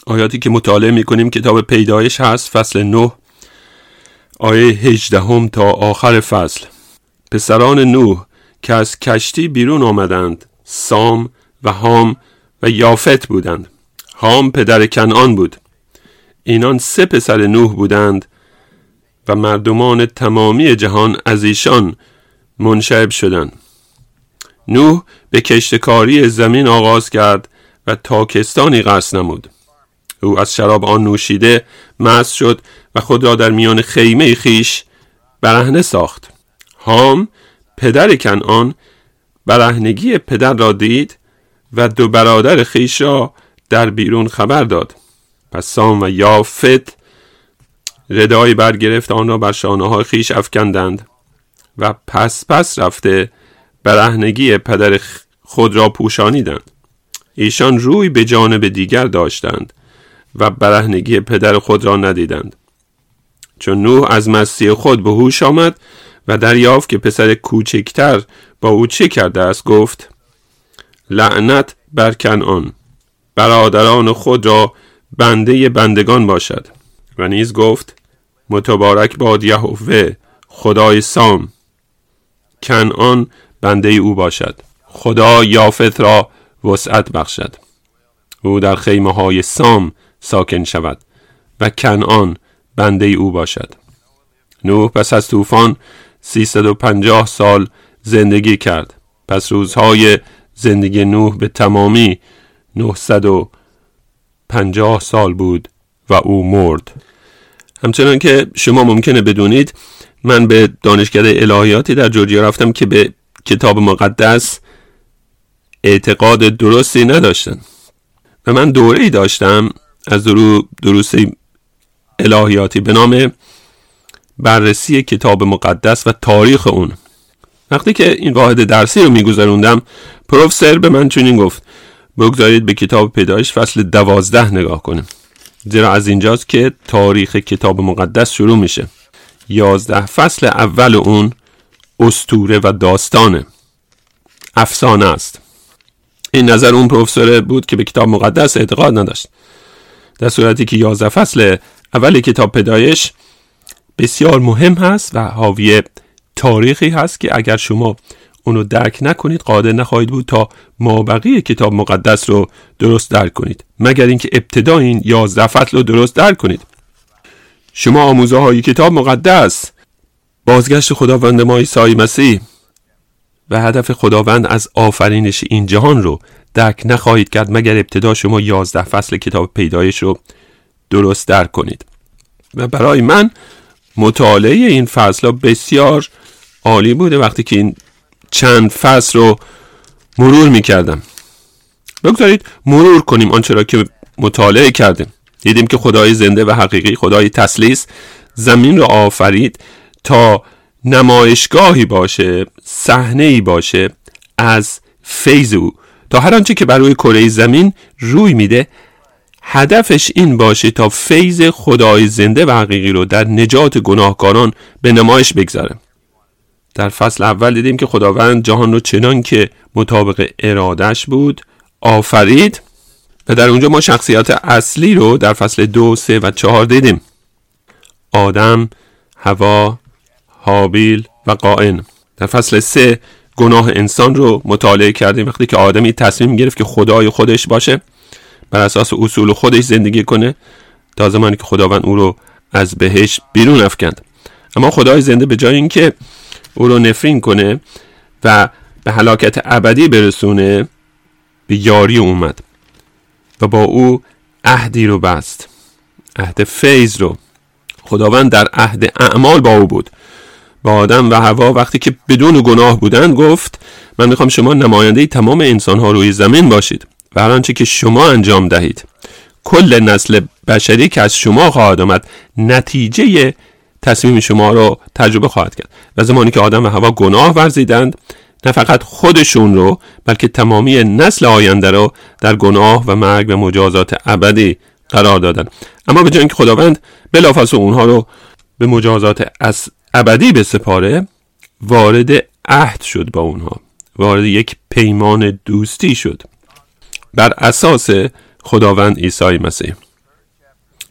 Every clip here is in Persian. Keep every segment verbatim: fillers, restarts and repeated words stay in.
آیاتی که مطالعه میکنیم کتاب پیدایش هست، فصل نه آیه هجده تا آخر فصل. پسران نوح که از کشتی بیرون آمدند سام و هام و یافت بودند. هام پدر کنعان بود. اینان سه پسر نوح بودند و مردمان تمامی جهان از ایشان منشعب شدند. نوح به کشتکاری زمین آغاز کرد و تاکستانی قصد نمود. او از شراب آن نوشیده مست شد و خود را در میان خیمه خیش برهنه ساخت. هام پدر کنعان برهنگی پدر را دید و دو برادر خیش را در بیرون خبر داد. پس سام و یافت ردایی برگرفت، آن را بر شانه‌های خیش افکندند و پس پس رفته برهنگی پدر خود را پوشانیدند. ایشان روی به جانب دیگر داشتند و برهنگی پدر خود را ندیدند. چون نوح از مستی خود به هوش آمد و دریافت که پسر کوچکتر با او چه کرده است، گفت لعنت بر کنعان، برادران خود را بنده بندگان باشد. و نیز گفت متبارک باد یهوه خدای سام، کنعان بنده او باشد. خدا یافت را وسعت بخشد، او در خیمه های سام ساکن شود و کنعان بنده او باشد. نوح پس از طوفان سیصد و پنجاه سال زندگی کرد. پس روزهای زندگی نوح به تمامی نهصد و پنجاه سال بود و او مرد. همچنان که شما ممکنه بدونید، من به دانشکده الهیاتی در جورجیا رفتم که به کتاب مقدس اعتقاد درستی نداشتن و من دوره‌ای داشتم از درو دروس الهیاتی به نام بررسی کتاب مقدس و تاریخ اون. وقتی که این واحد درسی رو میگذروندم، پروفسور به من چنین گفت بگذارید به کتاب پیدایش فصل دوازده نگاه کنیم، زیرا از اینجاست که تاریخ کتاب مقدس شروع میشه. یازده فصل اول اون اسطوره و داستانه، افسانه است. این نظر اون پروفسور بود که به کتاب مقدس اعتقاد نداشت، در صورتی که یازده فصل اول کتاب پیدایش بسیار مهم هست و حاوی تاریخی هست که اگر شما اونو درک نکنید قادر نخواهید بود تا مابقی کتاب مقدس رو درست درک کنید، مگر اینکه ابتدا این یازده فصل رو درست درک کنید. شما آموزه های کتاب مقدس، بازگشت خداوند ما عیسی مسیح و هدف خداوند از آفرینش این جهان رو درک نخواهید کرد مگر ابتدا شما یازده فصل کتاب پیدایش رو درست درک کنید. و برای من مطالعه این فصل بسیار عالی بوده. وقتی که این چند فصل رو مرور می کردم، بگذارید مرور کنیم آنچه را که مطالعه کردیم. دیدیم که خدای زنده و حقیقی، خدای تثلیث، زمین را آفرید تا نمایشگاهی باشه، صحنه‌ای باشه از فیض او، تا هر آنچه که بر روی کره زمین روی میده هدفش این باشه تا فیض خدای زنده و حقیقی رو در نجات گناهکاران به نمایش بگذاره. در فصل اول دیدیم که خداوند جهان رو چنان که مطابق ارادش بود آفرید و در اونجا ما شخصیت اصلی رو در فصل دو، سه و چهار دیدیم: آدم، حوا، هابیل و قائن. در فصل سه گناه انسان رو مطالعه کردیم، وقتی که آدمی تصمیم گرفت که خدای خودش باشه، بر اساس اصول خودش زندگی کنه، تا زمانی که خداوند او رو از بهشت بیرون افکند. اما خدای زنده به جای اینکه او رو نفرین کنه و به هلاکت ابدی برسونه، به یاری اومد و با او عهدی رو بست، عهد فیض رو. خداوند در عهد اعمال با او بود. با آدم و حوا وقتی که بدون گناه بودند گفت من میخوام شما نماینده تمام انسان‌ها روی زمین باشید و هر آنچه که شما انجام دهید کل نسل بشری که از شما خواهد آمد نتیجه تصمیم شما رو تجربه خواهد کرد. و زمانی که آدم و حوا گناه ورزیدند، نه فقط خودشون رو بلکه تمامی نسل آینده رو در گناه و مرگ و مجازات ابدی قرار دادن. اما به جای اینکه خداوند بلافاصله اونها رو به مجازات ابدی بسپاره، وارد عهد شد با اونها، وارد یک پیمان دوستی شد بر اساس خداوند عیسی مسیح.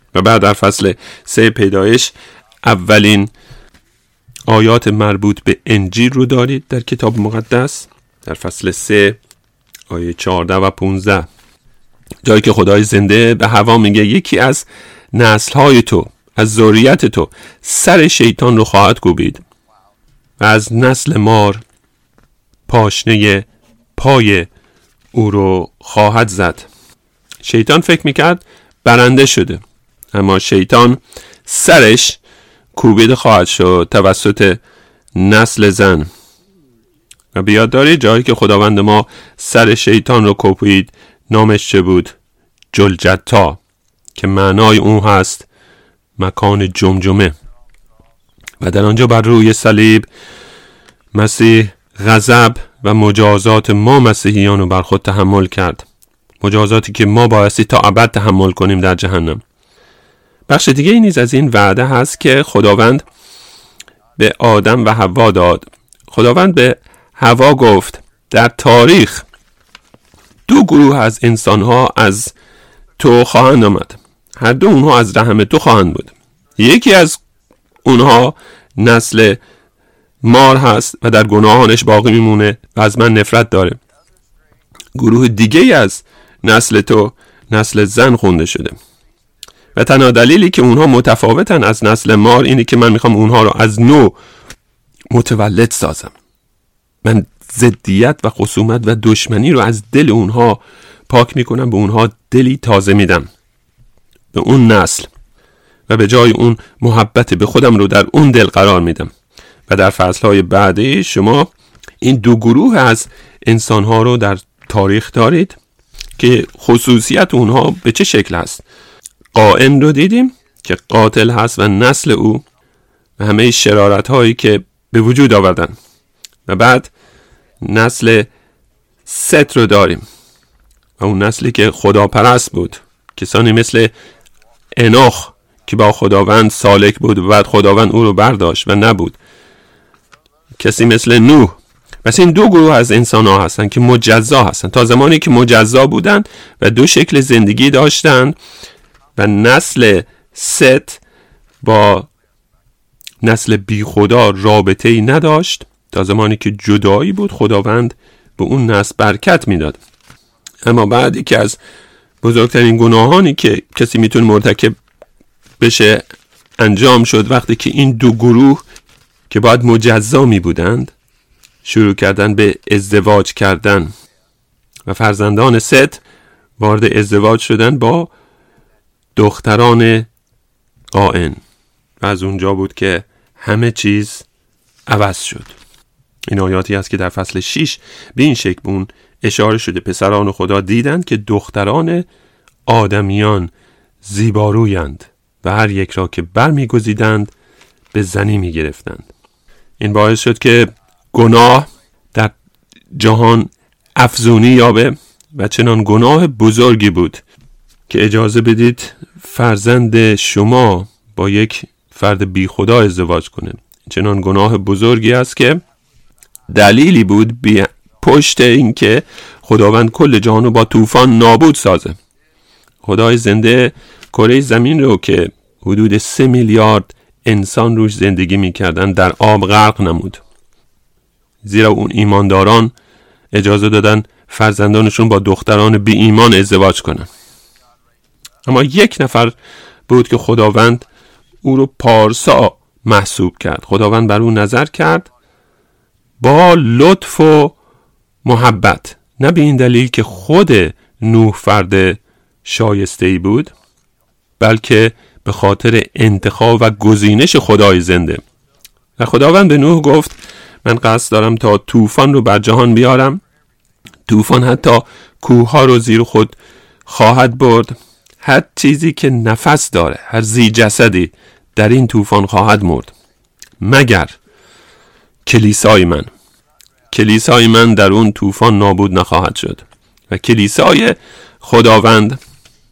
و بعد در فصل سه پیدایش اولین آیات مربوط به انجیل رو دارید در کتاب مقدس، در فصل سه آیه چهارده و پانزده، جایی که خدای زنده به حوا میگه یکی از نسل‌های تو، از ذریت تو، سر شیطان رو خواهد کوبید و از نسل مار پاشنه پای او رو خواهد زد. شیطان فکر میکرد برنده شده، اما شیطان سرش کوبیده خواهد شد توسط نسل زن. و بیاد داری جایی که خداوند ما سر شیطان رو کوبید نامش چه بود؟ جلجتا، که معنای اون هست مکان جمجمه. و در آنجا بر روی صلیب مسیح غضب و مجازات ما مسیحیان رو بر خود تحمل کرد، مجازاتی که ما بایستی تا ابد تحمل کنیم در جهنم. بخش دیگه ای نیز از این وعده هست که خداوند به آدم و حوا داد. خداوند به حوا گفت در تاریخ دو گروه از انسانها از تو خواهند آمد، هر دو اونها از رحم تو خواهند بود. یکی از اونها نسل مار هست و در گناهانش باقی میمونه و از من نفرت داره. گروه دیگه از نسل تو نسل زن خونده شده و تنها دلیلی که اونها متفاوتن از نسل مار اینه که من میخوام اونها رو از نو متولد سازم. من ضدیت و خصومت و دشمنی رو از دل اونها پاک میکنم، به اونها دلی تازه میدم، به اون نسل، و به جای اون محبت به خودم رو در اون دل قرار میدم. و در فصلهای بعدی شما این دو گروه از انسانها رو در تاریخ دارید که خصوصیت اونها به چه شکل هست. قائن رو دیدیم که قاتل هست و نسل او و همه شرارت هایی که به وجود آوردن. و بعد نسل ست رو داریم و اون نسلی که خداپرست بود، کسانی مثل انوخ که با خداوند سالک بود و بعد خداوند او رو برداشت و نبود، کسی مثل نوح. پس این دو گروه از انسان ها هستن که مجزا هستن. تا زمانی که مجزا بودن و دو شکل زندگی داشتن و نسل ست با نسل بی خدا رابطه ای نداشت، تا زمانی که جدایی بود خداوند به اون نسل برکت میداد. اما بعدی که از بزرگترین گناهانی که کسی میتونه مرتکب بشه انجام شد، وقتی که این دو گروه که باید مجزا می بودند شروع کردن به ازدواج کردن و فرزندان ست وارد ازدواج شدن با دختران قائن و از اونجا بود که همه چیز عوض شد. این آیاتی است که در فصل شش به این شکل به اون اشاره شده. پسران خدا دیدند که دختران آدمیان زیبارویند و هر یک را که برمیگزیدند به زنی میگرفتند. این باعث شد که گناه در جهان افزونی یابه و چنان گناه بزرگی بود که اجازه بدید فرزند شما با یک فرد بی خدا ازدواج کنه. چنان گناه بزرگی است که دلیلی بود بی پشت این که خداوند کل جهان رو با طوفان نابود سازه. خدای زنده کره زمین رو که حدود سه میلیارد انسان روش زندگی میکردن در آب غرق نمود، زیرا اون ایمانداران اجازه دادن فرزندانشون با دختران بی ایمان ازدواج کنن. اما یک نفر بود که خداوند او رو پارسا محسوب کرد. خداوند بر او نظر کرد با لطف و محبت، نه به این دلیل که خود نوح فرد شایسته‌ای بود، بلکه به خاطر انتخاب و گزینش خدای زنده. و خداوند به نوح گفت من قصد دارم تا طوفان رو بر جهان بیارم. طوفان حتی کوه‌ها رو زیر خود خواهد برد. هر چیزی که نفس داره، هر ذی جسدی در این طوفان خواهد مرد، مگر کلیسای من. کلیسای من در اون طوفان نابود نخواهد شد. و کلیسای خداوند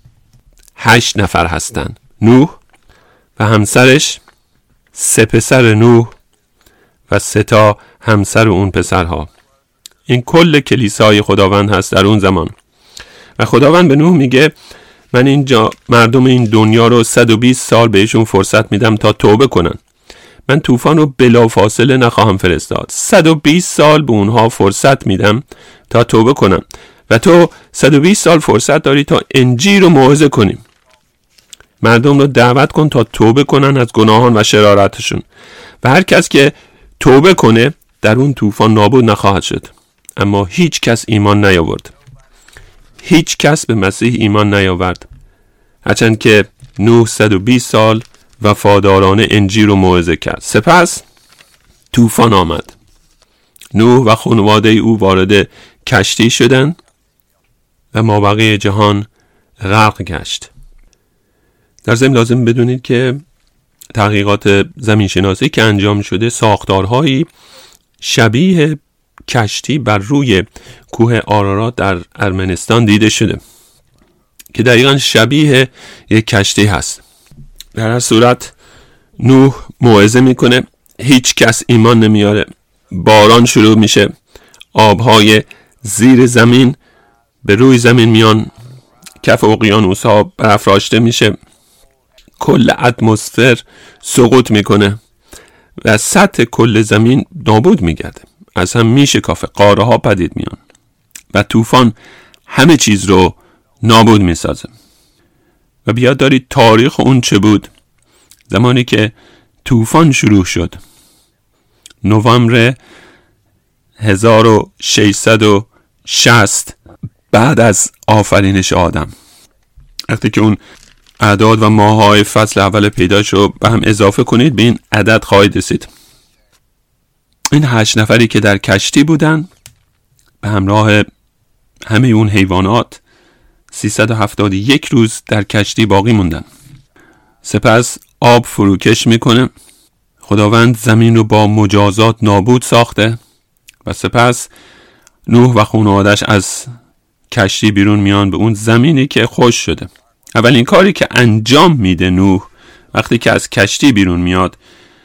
هشت نفر هستند: نوح و همسرش، سه پسر نوح و سه تا همسر اون پسرها. این کل کلیسای خداوند هست در اون زمان. و خداوند به نوح میگه من اینجا مردم این دنیا رو صد و بیست سال بهشون فرصت میدم تا توبه کنن. من طوفان رو بلافاصله نخواهم فرستاد. صد و بیست سال به اونها فرصت میدم تا توبه کنن و تو صد و بیست سال فرصت داری تا انجیل رو موعظه کنی. مردم رو دعوت کن تا توبه کنن از گناهان و شرارتشون و هر کس که توبه کنه در اون طوفان نابود نخواهد شد. اما هیچ کس ایمان نیاورد. هیچ کس به مسیح ایمان نیاورد، هرچند که نوح صد و بیست سال وفادارانه انجیل رو موعظه کرد. سپس طوفان آمد. نوح و خانواده او وارد کشتی شدند و مابقی جهان غرق گشت. در ضمن لازم بدونید که تحقیقات زمینشناسی که انجام شده ساختارهایی شبیه کشتی بر روی کوه آرارات در ارمنستان دیده شده که دقیقاً شبیه یک کشتی هست. در هر صورت نوح موعظه میکنه، هیچ کس ایمان نمیاره. باران شروع میشه، آبهای زیر زمین به روی زمین میان، کف اقیانوس ها برافراشته میشه، کل اتمسفر سقوط میکنه و سطح کل زمین نابود میگرده، از هم میشه کافه، قاره ها پدید میان و طوفان همه چیز رو نابود میسازه. و بیاد دارید تاریخ اون چه بود زمانی که طوفان شروع شد، نوامبر هزار و ششصد و شصت بعد از آفرینش آدم. وقتی که اون اعداد و ماه‌های فصل اول پیدایش رو به هم اضافه کنید به این عدد خواهید رسید. این هشت نفری که در کشتی بودن به همراه همه اون حیوانات سیصد و هفتاد و یک روز در کشتی باقی موندن. سپس آب فروکش میکنه. خداوند زمین رو با مجازات نابود ساخته و سپس نوح و خانواده‌اش از کشتی بیرون میان به اون زمینی که خوش شده. اولین کاری که انجام میده نوح وقتی که از کشتی بیرون میاد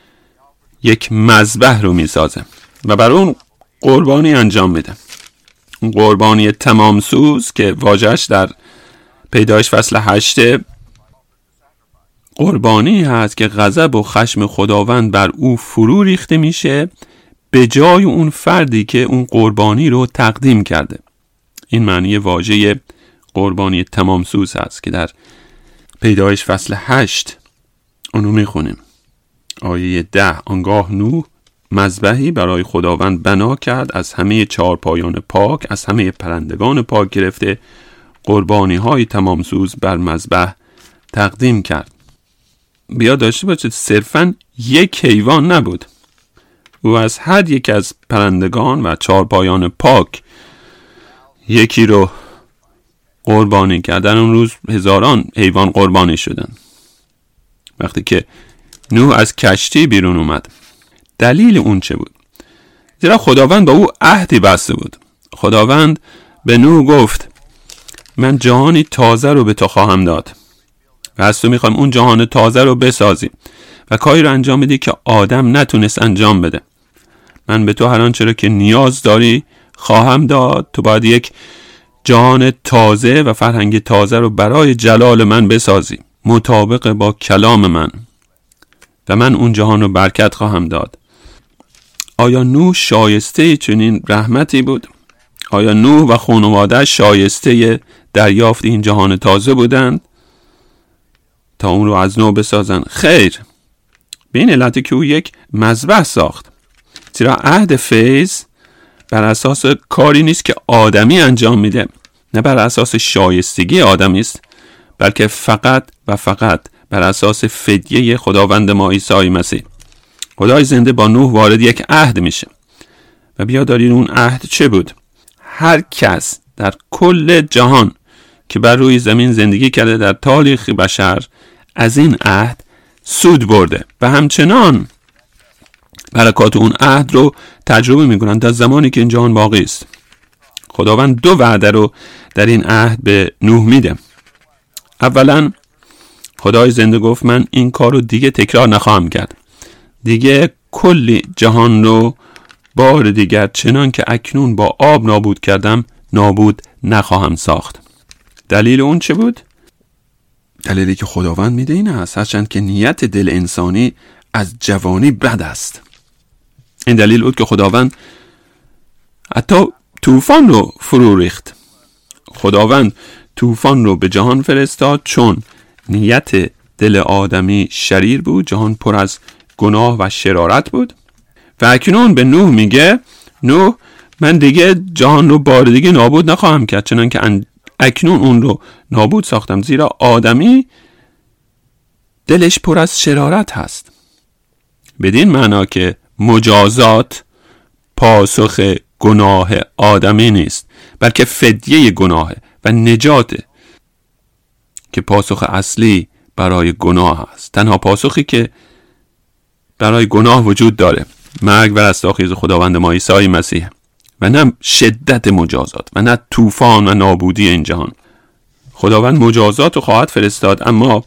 یک مذبح رو میسازه و بر اون قربانی انجام میده. اون قربانی تمام سوز که واژه‌اش در پیدایش فصل هشت قربانی هست که غضب و خشم خداوند بر او فرو ریخته میشه به جای اون فردی که اون قربانی رو تقدیم کرده. این معنی واژه قربانی تمام سوز هست که در پیدایش فصل هشت اونو میخونیم. آیه ده، آنگاه نوح مذبحی برای خداوند بنا کرد، از همه چهار پایان پاک، از همه پرندگان پاک گرفته قربانی های تمام سوز بر مذبح تقدیم کرد. بیا داشته باشید صرفاً یک حیوان نبود. او از هر یک از پرندگان و چهار پایان پاک یکی رو قربانی کردن. اون روز هزاران حیوان قربانی شدن. وقتی که نوح از کشتی بیرون اومد، دلیل اون چه بود؟ زیرا خداوند با او عهدی بسته بود. خداوند به نوح گفت من جهانی تازه رو به تو خواهم داد و از تو میخوام اون جهان تازه رو بسازی و کاری رو انجام بدی که آدم نتونست انجام بده. من به تو هر آنچه رو که نیاز داری خواهم داد. تو باید یک جهان تازه و فرهنگ تازه رو برای جلال من بسازی مطابق با کلام من و من اون جهان رو برکت خواهم داد. آیا نوح شایسته چنین رحمتی بود؟ آیا نوح و خانواده شایسته دریافت این جهان تازه بودند تا اون رو از نو بسازن؟ خیر، به این علتی که او یک مذبح ساخت. زیرا عهد فیض بر اساس کاری نیست که آدمی انجام میده، نه بر اساس شایستگی آدمی است، بلکه فقط و فقط بر اساس فدیه خداوند ما عیسی مسیح. خدای زنده با نوح وارد یک عهد میشه و بیا دارین اون عهد چه بود؟ هر کس در کل جهان که بر روی زمین زندگی کرده در تاریخ بشر از این عهد سود برده و همچنان برکات اون عهد رو تجربه میکنن تا زمانی که این جهان باقی است. خداوند دو وعده رو در این عهد به نوح میده. اولا خدای زنده گفت من این کار رو دیگه تکرار نخواهم کرد. دیگه کلی جهان رو بار دیگر چنان که اکنون با آب نابود کردم نابود نخواهم ساخت. دلیل اون چه بود؟ دلیلی که خداوند میده این است، هرچند که نیت دل انسانی از جوانی بد است. این دلیل بود که خداوند حتی طوفان رو فرو ریخت. خداوند طوفان رو به جهان فرستاد چون نیت دل آدمی شریر بود، جهان پر از گناه و شرارت بود. و اکنون به نوح میگه نوح من دیگه جهان رو بار دیگه نابود نخواهم کرد، چنان که اکنون اون رو نابود ساختم، زیرا آدمی دلش پر از شرارت هست. بدین معنا که مجازات پاسخ گناه آدمی نیست، بلکه فدیه گناه و نجاته که پاسخ اصلی برای گناه است. تنها پاسخی که برای گناه وجود داره مرگ و رستاخیز خداوند ما عیسی مسیح، و نه شدت مجازات و نه طوفان و نابودی این جهان. خداوند مجازات رو خواهد فرستاد، اما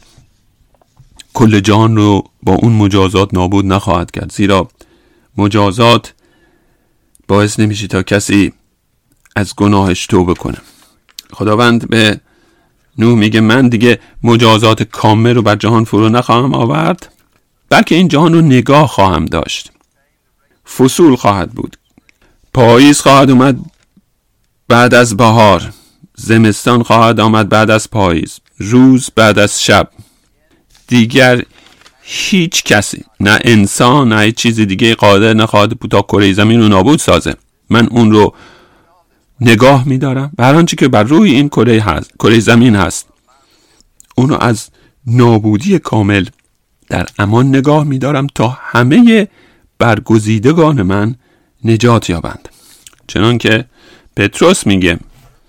کل جهان رو با اون مجازات نابود نخواهد کرد، زیرا مجازات باعث نمیشه تا کسی از گناهش توبه کنه. خداوند به نوح میگه من دیگه مجازات کامل رو بر جهان فرو نخواهم آورد، بلکه این جهان رو نگاه خواهم داشت. فصول خواهد بود، پاییز خواهد اومد بعد از بهار، زمستان خواهد آمد بعد از پاییز، روز بعد از شب. دیگر هیچ کسی، نه انسان نه چیز دیگه قادر نخواهد بود تا کره زمین رو نابود سازه. من اون رو نگاه می‌دارم، هر آنچه که بر روی این کره هست، کره زمین هست، اون رو از نابودی کامل در امان نگاه می‌دارم تا همه برگزیدگان من نجات یابند. چنان که پتروس میگه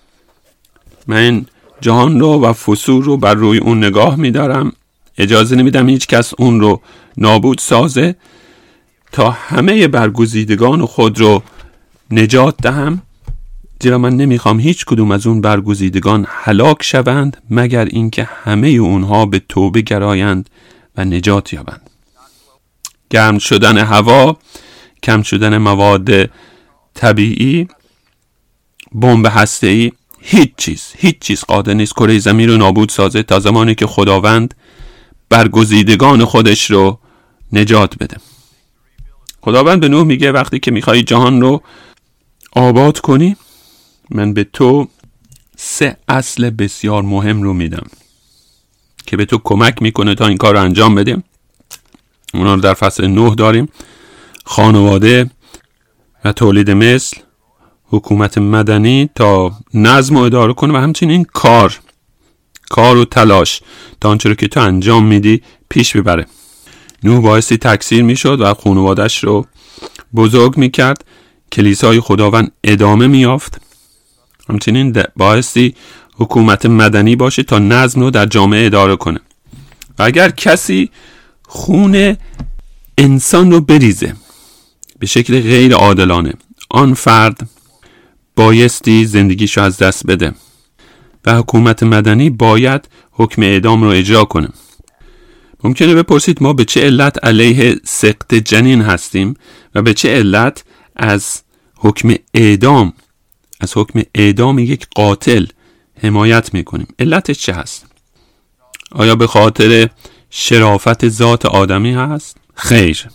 من جهان رو و فصول رو بر روی اون نگاه می‌دارم، اجازه نمیدم هیچ کس اون رو نابود سازه تا همه برگزیدگان خود رو نجات دهم، زیرا من نمیخوام هیچ کدوم از اون برگزیدگان هلاک شوند مگر اینکه همه اونها به توبه گرایند و نجات یابند. گرم شدن هوا، کم شدن مواد طبیعی، بمب هسته‌ای، هیچ چیز هیچ چیز قادر نیست کره زمین رو نابود سازه تا زمانی که خداوند برگزیدگان خودش رو نجات بده. خداوند به نوح میگه وقتی که میخوای جهان رو آباد کنی، من به تو سه اصل بسیار مهم رو میدم که به تو کمک میکنه تا این کار رو انجام بده. اونا رو در فصل نه داریم: خانواده و تولید مثل، حکومت مدنی تا نظم و اداره کنه، و همچنین کار کار و تلاش تا آنچه رو که تو انجام میدی پیش ببره. نوح بایستی تکثیر میشد و خانواده‌اش رو بزرگ میکرد، کلیسای خداوند ادامه میافت. همچنین بایستی حکومت مدنی باشه تا نظم رو در جامعه اداره کنه. و اگر کسی خون انسان رو بریزه به شکل غیر عادلانه، آن فرد بایستی زندگیشو از دست بده و حکومت مدنی باید حکم اعدام رو اجرا کنه. ممکنه بپرسید ما به چه علت علیه سقط جنین هستیم و به چه علت از حکم اعدام از حکم اعدام یک قاتل حمایت میکنیم؟ علتش چه هست؟ آیا به خاطر شرافت ذات آدمی هست؟ خیر،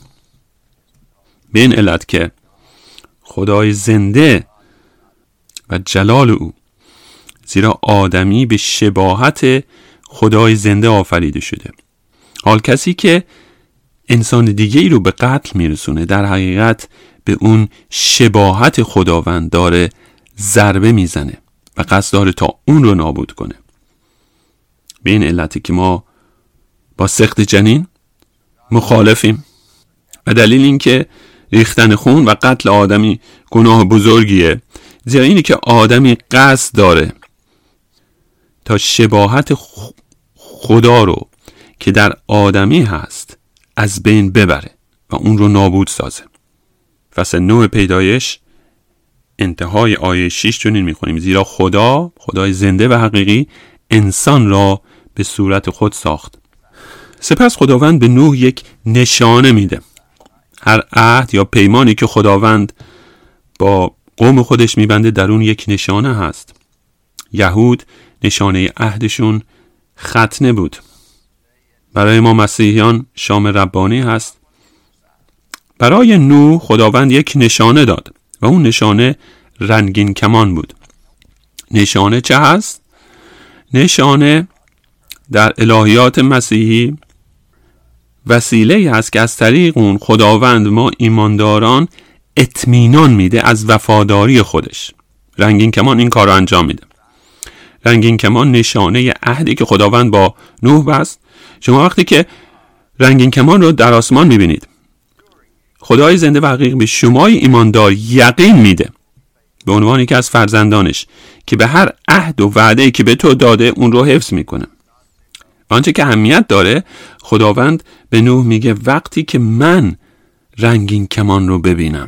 به این علت که خدای زنده و جلال او، زیرا آدمی به شباهت خدای زنده آفریده شده. حال کسی که انسان دیگه ای رو به قتل میرسونه در حقیقت به اون شباهت خداوند داره ضربه میزنه و قصد داره تا اون رو نابود کنه. به این علتی که ما با سقط جنین مخالفیم و دلیل این که ریختن خون و قتل آدمی گناه بزرگیه، زیرا اینی که آدمی قصد داره تا شباهت خدا رو که در آدمی هست از بین ببره و اون رو نابود سازه. فصل نه پیدایش انتهای آیه شش چنین میخونیم: زیرا خدا، خدای زنده و حقیقی، انسان را به صورت خود ساخت. سپس خداوند به نوح یک نشانه میده. هر عهد یا پیمانی که خداوند با قوم خودش میبنده در اون یک نشانه هست. یهود نشانه عهدشون ختنه بود. برای ما مسیحیان شام ربانی هست. برای نوح خداوند یک نشانه داد و اون نشانه رنگین کمان بود. نشانه چه هست؟ نشانه در الهیات مسیحی وسیله هست که از طریق اون خداوند ما ایمانداران اطمینان میده از وفاداری خودش. رنگین کمان این کار رو انجام میده. رنگین کمان نشانه عهدی که خداوند با نوح بست. شما وقتی که رنگین کمان رو در آسمان میبینید، خدای زنده و حقیقی به شمای ایماندار یقین میده به عنوان که از فرزندانش که به هر عهد و وعده‌ای که به تو داده اون رو حفظ میکنه. آنچه که اهمیت داره، خداوند به نوح میگه وقتی که من رنگین کمان رو ببینم،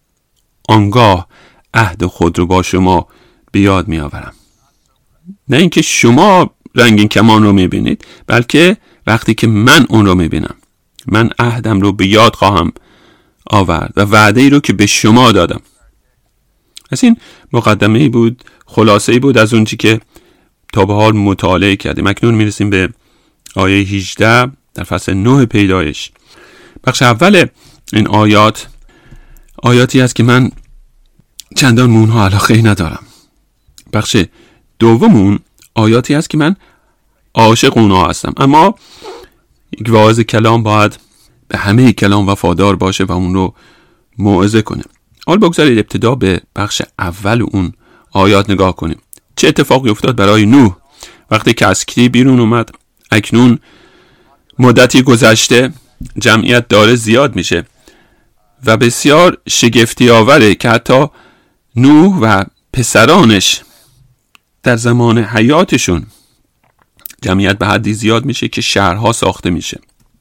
آنگاه عهد خود رو با شما به یاد میآورم. نه اینکه شما رنگین کمان رو میبینید، بلکه وقتی که من اون رو میبینم، من عهدم رو به یاد خواهم آورد و وعده ای رو که به شما دادم. از این مقدمه ای بود، خلاصه ای بود از اون چی که تا به حال مطالعه کردیم. اکنون میرسیم به آیه هجده در فصل نه پیدایش. بخش اول این آیات آیاتی است که من چندان مونها علاقه ای ندارم. بخش دومون آیاتی است که من عاشق اونها هستم، اما یک واعظ کلام باید به همه کلام وفادار باشه و اون رو موعظه کنه. حال بگذارید ابتدا به بخش اول اون آیات نگاه کنیم. چه اتفاقی افتاد برای نوح وقتی که از کشتی بیرون اومد؟ اکنون مدتی گذشته، جمعیت داره زیاد میشه و بسیار شگفتی آوره که حتی نوح و پسرانش در زمان حیاتشون جمعیت به حدی زیاد میشه که شهرها ساخته میشه.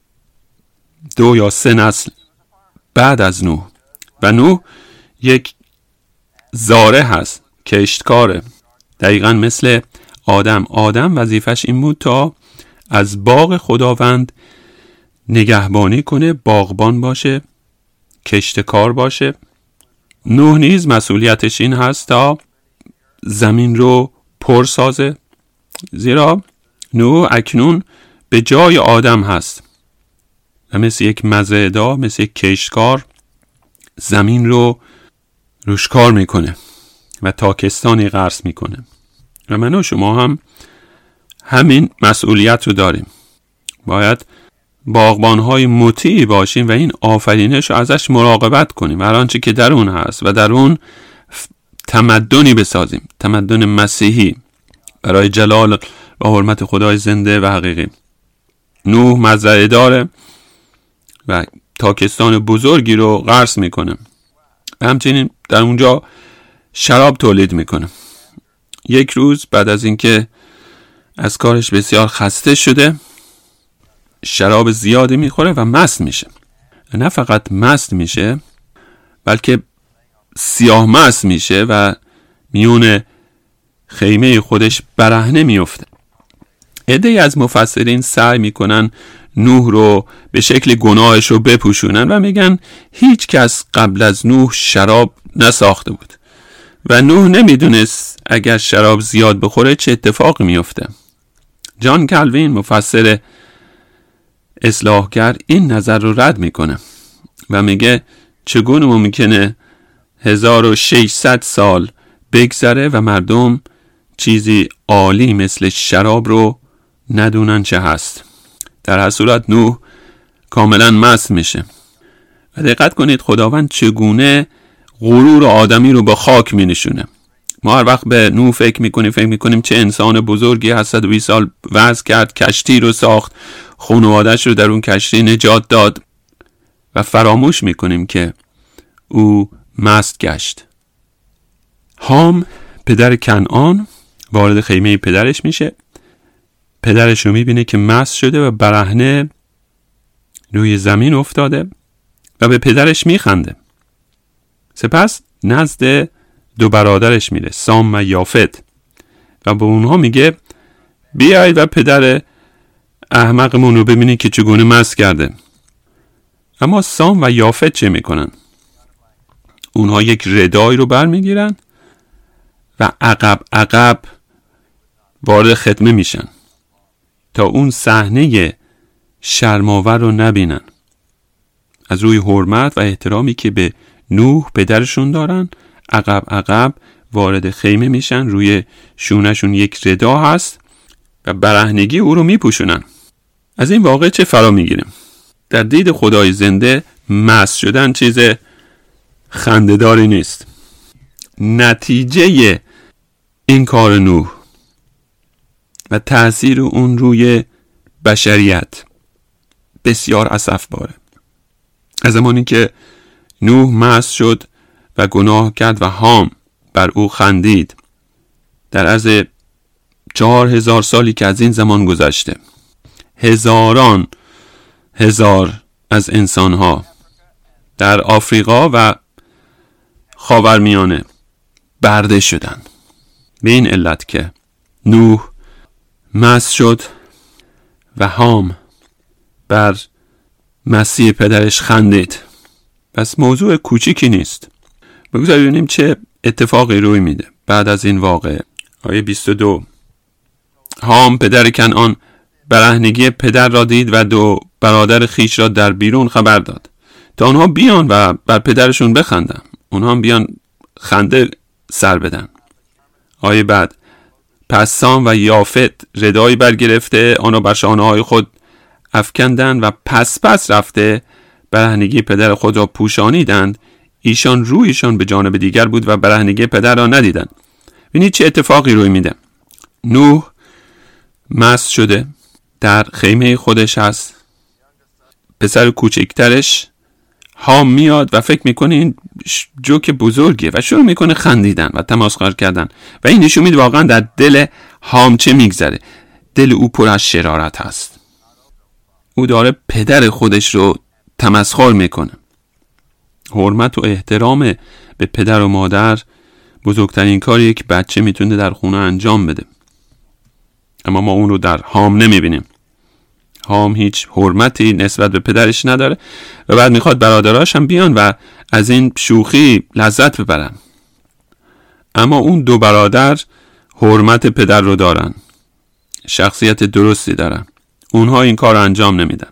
دو یا سه نسل بعد از نوح، و نوح یک زاره هست، کشتکاره، دقیقا مثل آدم. آدم وظیفش این بود تا از باغ خداوند نگهبانی کنه، باغبان باشه، کشتکار باشه. نوح نیز مسئولیتش این هست تا زمین رو پر سازه، زیرا نوح اکنون به جای آدم هست و مثل یک مزرعه‌دار، مثل یک کشتکار زمین رو روشکار میکنه و تاکستانی غرس میکنه. و من و شما هم همین مسئولیت رو داریم. باید باغبان‌های مطیعی باشیم و این آفرینش رو ازش مراقبت کنیم، هر آنچه که در اون هست، و در اون تمدنی بسازیم، تمدن مسیحی برای جلال و حرمت خدای زنده و حقیقی. نوح مزرعه داره و تاکستان بزرگی رو غرس میکنه و همچنین در اونجا شراب تولید میکنه. یک روز بعد از اینکه از کارش بسیار خسته شده، شراب زیادی میخوره و مست میشه. نه فقط مست میشه، بلکه سیاه مست میشه و میون خیمه خودش برهنه میفته. عده‌ای از مفسرین سعی میکنن نوح رو به شکل گناهش رو بپوشونن و میگن هیچ کس قبل از نوح شراب نساخته بود و نوح نمیدونست اگر شراب زیاد بخوره چه اتفاقی میفته. جان کالوین مفسر اصلاحگر این نظر رو رد میکنه و میگه چگونه ممکنه هزار و ششصد سال بگذره و مردم چیزی عالی مثل شراب رو ندونن چه هست. در هر صورت نوح کاملا مست میشه و دقت کنید خداوند چگونه غرور آدمی رو به خاک می نشونه. ما هر وقت به نوح فکر میکنیم فکر میکنیم چه انسان بزرگی هست، صد و بیست سال وعظ کرد، کشتی رو ساخت، خانواده‌اش رو در اون کشتی نجات داد و فراموش میکنیم که او مست گشت. حام پدر کنعان وارد خیمه پدرش میشه. پدرش رو میبینه که مست شده و برهنه روی زمین افتاده و به پدرش میخنده. سپس نزد دو برادرش میره، سام و یافت، و به اونها میگه بیایید و پدر احمقمون رو ببینید که چگونه مست کرده. اما سام و یافت چه میکنن؟ اونها یک ردای رو برمیگیرن و عقب عقب وارد خدمه میشن تا اون صحنه شرم‌آور رو نبینن. از روی حرمت و احترامی که به نوح پدرشون دارن عقب عقب وارد خیمه میشن. روی شونهشون یک ردا هست و برهنگی او رو میپوشونن. از این واقع چه فرا میگیریم؟ در دید خدای زنده مست شدن چیز خنده‌داری نیست. نتیجه این کار نوح و تأثیر اون روی بشریت بسیار اسفباره. از زمانی که نوح مست شد و گناه کرد و حام بر او خندید، در عرض چهار هزار سالی که از این زمان گذشته، هزاران هزار از انسانها در آفریقا و خاورمیانه برده شدن به این علت که نوح مست شد و حام بر مسیح پدرش خندید. پس موضوع کوچیکی نیست. بگذارید ببینیم چه اتفاقی روی میده بعد از این واقعه. آیه بیست و دو: حام پدر کنعان برهنگی پدر را دید و دو برادر خیش را در بیرون خبر داد تا آنها بیان و بر پدرشون بخندن. اونها هم بیان خنده سر بدن. آیه بعد: پس سام و یافت ردایی برگرفته آن را بر شانه‌های خود افکندند و پس پس رفته برهنگی پدر خود را پوشانیدند. ایشان رویشان به جانب دیگر بود و برهنگی پدر را ندیدند. ببینید چه اتفاقی روی میده. نوح مست شده، در خیمه خودش هست. پسر کوچکترش حام میاد و فکر میکنه این جوک بزرگیه و شروع میکنه خندیدن و تماسخر کردن و این نشون میده واقعا در دل حام چه میگذره. دل او پر از شرارت هست. او داره پدر خودش رو تمسخر میکنه. حرمت و احترام به پدر و مادر بزرگترین کاریه که بچه میتونه در خونه انجام بده. اما ما اون رو در حام نمیبینیم. حام هیچ حرمتی نسبت به پدرش نداره و بعد میخواد برادراش هم بیان و از این شوخی لذت ببرن. اما اون دو برادر حرمت پدر رو دارن، شخصیت درستی دارن. اونها این کار رو انجام نمیدن.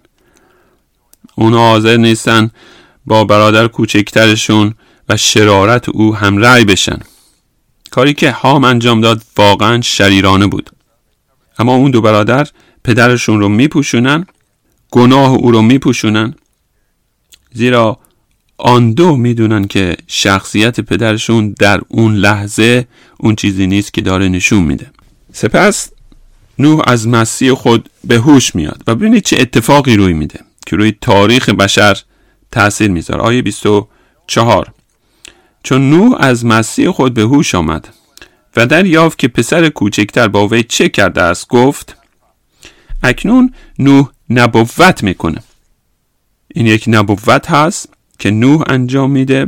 اونها حاضر نیستن با برادر کوچکترشون و شرارت او هم رأی بشن. کاری که حام انجام داد واقعا شریرانه بود. اما اون دو برادر پدرشون رو میپوشونن، گناه او رو میپوشونن، زیرا آن دو میدونن که شخصیت پدرشون در اون لحظه اون چیزی نیست که داره نشون میده. سپس نوح از مسیح خود به هوش میاد و ببینید چه اتفاقی روی میده که روی تاریخ بشر تأثیر میذاره. آیه بیست و چهار: چون نوح از مسیح خود به هوش آمد و دریافت که پسر کوچکتر با وی چه کرده است، گفت اکنون نوح نبوت میکنه. این یک نبوت هست که نوح انجام میده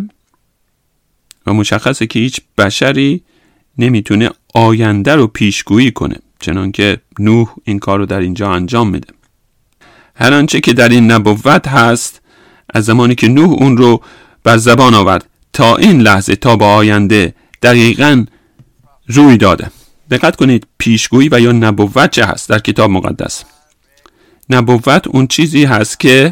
و مشخصه که هیچ بشری نمیتونه آینده رو پیشگویی کنه، چنانکه نوح این کار رو در اینجا انجام میده. هر آنچه که در این نبوت هست از زمانی که نوح اون رو بر زبان آورد تا این لحظه، تا با آینده دقیقاً روی داده. دقت کنید پیشگویی و یا نبوت چه هست در کتاب مقدس؟ نبوت اون چیزی هست که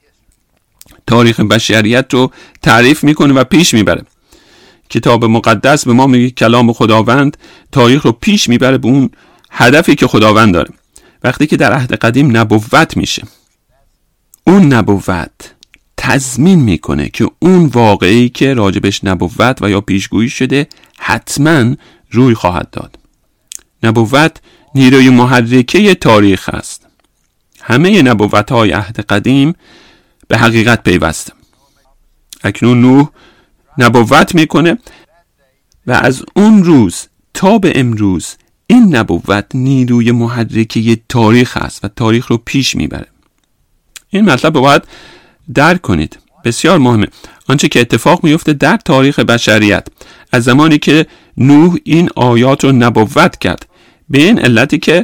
تاریخ بشریت رو تعریف میکنه و پیش میبره. کتاب مقدس به ما میگه کلام خداوند تاریخ رو پیش میبره به اون هدفی که خداوند داره. وقتی که در عهد قدیم نبوت میشه، اون نبوت تضمین میکنه که اون واقعی که راجبش نبوت و یا پیشگویی شده حتما روی خواهد داد. نبوت نیروی محرکه تاریخ است. همه نبوت‌های عهد قدیم به حقیقت پیوسته. اکنون نوح نبوت میکنه و از اون روز تا به امروز این نبوت نیروی محرکه تاریخ است و تاریخ رو پیش میبره. این مطلب رو باید درک کنید. بسیار مهمه. آنچه که اتفاق میفته در تاریخ بشریت از زمانی که نوح این آیات رو نبوت کرد، به این علتی که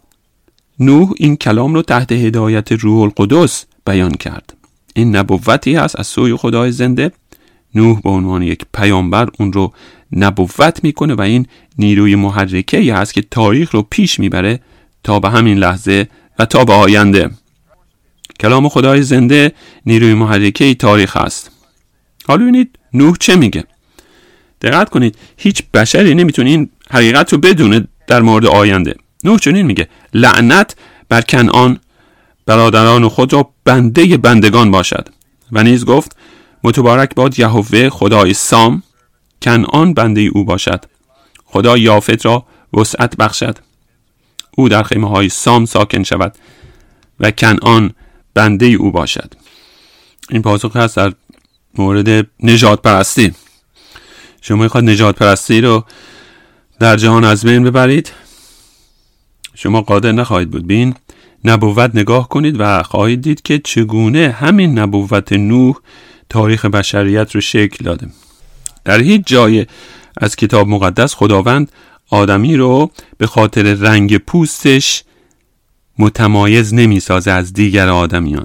نوح این کلام رو تحت هدایت روح القدس بیان کرد. این نبوتی هست از سوی خدای زنده. نوح به عنوان یک پیامبر اون رو نبوت میکنه و این نیروی محرکه‌ای هست که تاریخ رو پیش میبره تا به همین لحظه و تا به آینده. کلام خدای زنده نیروی محرکه تاریخ است. حالا ببینید نوح چه میگه. دقت کنید، هیچ بشری نمیتونه این حقیقت رو بدونه در مورد آینده. نوح چنین میگه: لعنت بر کنعان برادران خود را بنده بندگان باشد. و نیز گفت: متبارک باد یهوه خدای سام، کنعان بنده او باشد. خدا یافت را وسعت بخشد، او در خیمه های سام ساکن شود و کنعان بنده او باشد. این پاسخ هست در مورد نژاد پرستی. شما میخواد نژاد پرستی رو در جهان از بین ببرید، شما قادر نخواهید بود. بین نبوت نگاه کنید و خواهید دید که چگونه همین نبوت نوح تاریخ بشریت رو شکل داده. در هیچ جای از کتاب مقدس خداوند آدمی رو به خاطر رنگ پوستش متمایز نمی سازه از دیگر آدمیان.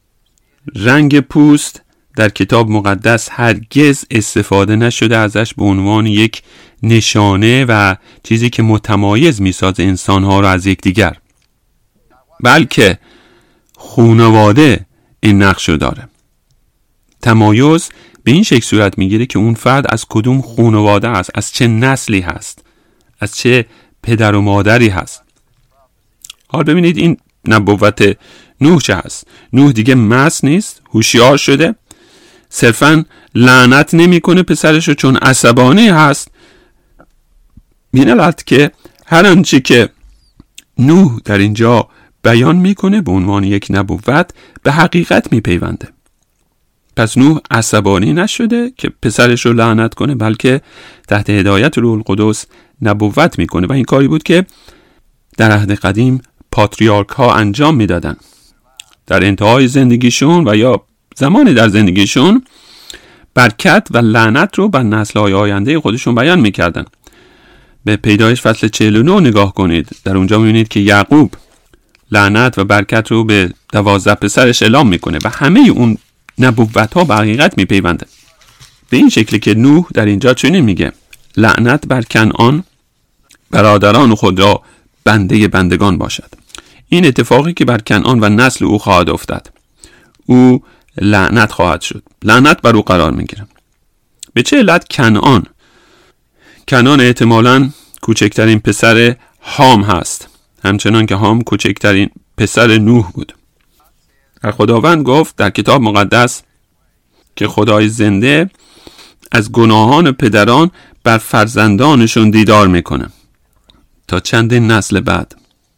رنگ پوست در کتاب مقدس هرگز استفاده نشده ازش به عنوان یک نشانه و چیزی که متمایز می سازه انسانها رو از یکدیگر، بلکه خانواده این نقش رو داره. تمایز به این شکل صورت میگیره که اون فرد از کدوم خانواده است، از چه نسلی هست، از چه پدر و مادری هست. حال ببینید این نبوت نوح چه هست. نوح دیگه مست نیست، هوشیار شده، صرفاً لعنت نمی کنه پسرشو چون عصبانی هست. بینالت که هر آنچه که نوح در اینجا بیان میکنه به عنوان یک نبوت به حقیقت میپیونده. پس نوح عصبانی نشده که پسرش رو لعنت کنه، بلکه تحت هدایت روح القدس نبوت میکنه. و این کاری بود که در عهد قدیم پاتریارک ها انجام میدادن. در انتهای زندگیشون و یا زمانی در زندگیشون برکت و لعنت رو بر نسل‌های آینده خودشون بیان میکردن. به پیدایش فصل چهل و نه نگاه کنید، در اونجا میبینید که یعقوب لعنت و برکت رو به دوازده پسرش اعلام میکنه و همه اون نبوت ها به حقیقت میپیونده. به این شکلی که نوح در اینجا چنین میگه: لعنت بر کنعان برادران خود را بنده بندگان باشد. این اتفاقی که بر کنعان و نسل او خواهد افتاد، او لعنت خواهد شد، لعنت بر او قرار میگیره. به چه علت کنعان؟ کنعان احتمالاً کوچکترین پسر هام هست، همچنان که هام کوچکترین پسر نوح بود. خداوند گفت در کتاب مقدس که خدای زنده از گناهان پدران بر فرزندانشون دیدار میکنه تا چندین نسل بعد.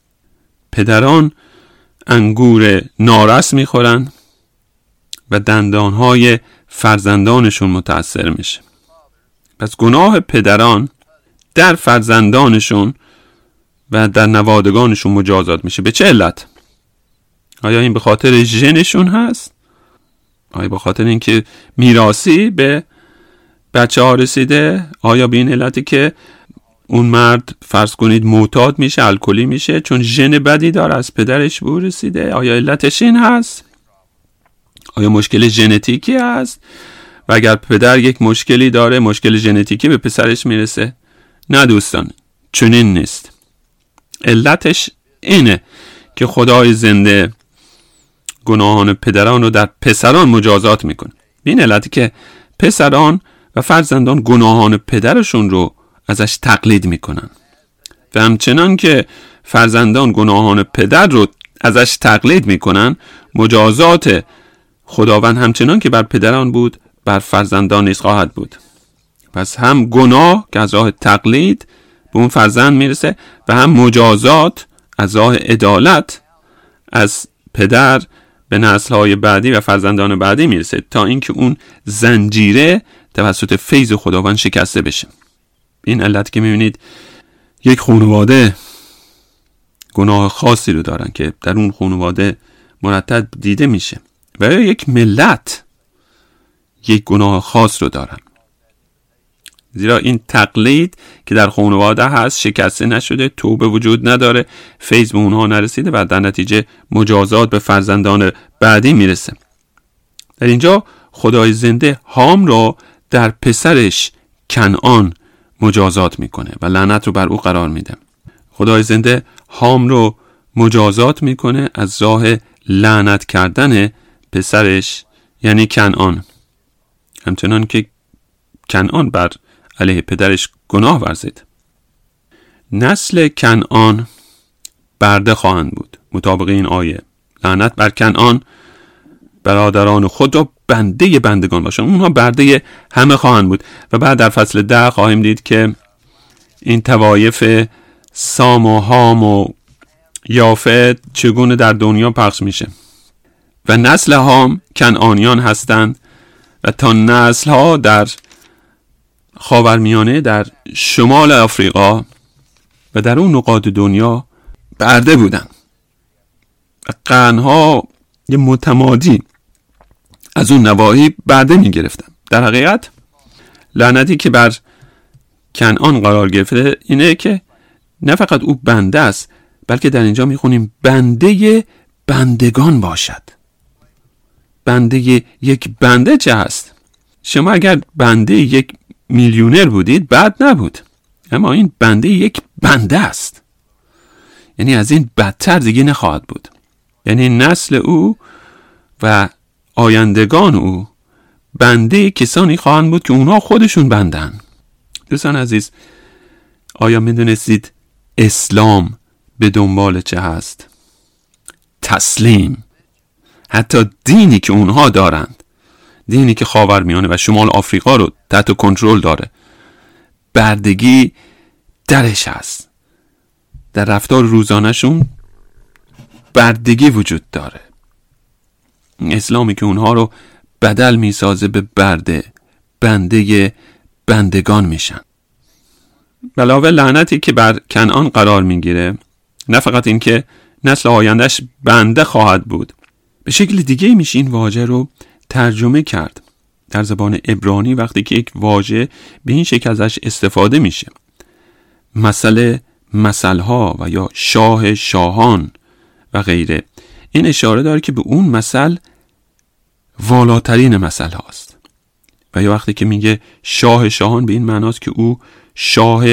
پدران انگور نارس میخورن و دندانهای فرزندانشون متأثر میشه. پس گناه پدران در فرزندانشون و در نوادگانشون مجازات میشه. به چه علت؟ آیا این به خاطر ژنشون هست؟ آیا به خاطر اینکه میراثی به بچه ها رسیده؟ آیا به این علتی که اون مرد فرض کنید معتاد میشه، الکلی میشه چون ژن بدی داره از پدرش به او رسیده؟ آیا علتش این هست؟ آیا مشکل ژنتیکی هست؟ و اگر پدر یک مشکلی داره، مشکل ژنتیکی به پسرش میرسه؟ نه دوستان، چنین نیست. علتش اینه که خدای زنده گناهان پدران رو در پسران مجازات میکنه. این علتی که پسران و فرزندان گناهان پدرشون رو ازش تقلید میکنن و همچنان که فرزندان گناهان پدر رو ازش تقلید میکنن، مجازات خداوند همچنان که بر پدران بود بر فرزندان نیز خواهد بود. پس هم گناه که از راه تقلید به اون فرزند میرسه و هم مجازات از راه عدالت از پدر به نسل‌های بعدی و فرزندان بعدی میرسه تا اینکه اون زنجیره توسط فیض خداوند شکسته بشه. این علت که میبینید یک خانواده گناه خاصی رو دارن که در اون خانواده مرتب دیده میشه و یک ملت یک گناه خاص رو دارن، زیرا این تقلید که در خانواده هست شکسته نشده، توبه وجود نداره، فیض به اونها نرسیده و در نتیجه مجازات به فرزندان بعدی میرسه. در اینجا خدای زنده هام رو در پسرش کنعان مجازات میکنه و لعنت رو بر او قرار میده. خدای زنده هام رو مجازات میکنه از راه لعنت کردن پسرش یعنی کنعان، همچنان که کنعان بر علیه پدرش گناه ورزید. نسل کنعان برده خواهند بود. مطابق این آیه لعنت بر کنعان، برادران خود را بنده بندگان باشند. اونها برده همه خواهند بود. و بعد در فصل ده خواهیم دید که این طوایف سام و هام و یافت چگونه در دنیا پخش میشه. و نسل هام کنعانیان هستند و تا نسل ها در خاورمیانه، در شمال آفریقا و در اون نقاط دنیا برده بودن و قرنها یه متمادی از اون نواحی برده می گرفتن. در حقیقت لعنتی که بر کنعان قرار گرفته اینه که نه فقط او بنده است، بلکه در اینجا می خونیم بنده بندگان باشد. بنده یک بنده چه هست؟ شما اگر بنده یک میلیونر بودید بد نبود، اما این بنده یک بنده است، یعنی از این بدتر دیگه نخواهد بود. یعنی نسل او و آیندگان او بنده کسانی خواهند بود که اونها خودشون بندن. دوستان عزیز، آیا میدونستید اسلام به دنبال چه هست؟ تسلیم. حتی دینی که اونها دارند، دینی که خاورمیانه و شمال آفریقا رو تحت کنترل داره، بردگی درش هست. در رفتار روزانه‌شون بردگی وجود داره. اسلامی که اونها رو بدل میسازه به برده، بنده بندگان میشن. علاوه لعنتی که بر کنعان قرار میگیره، نه فقط این که نسل آیندهش بنده خواهد بود، به شکل دیگه میشه این واژه رو ترجمه کرد. در زبان عبرانی وقتی که یک واژه به این شکل ازش استفاده میشه، مثل مثلها و یا شاه شاهان و غیره، این اشاره داره که به اون مثل والاترین مثل هاست. و یا وقتی که میگه شاه شاهان، به این معناست که او شاه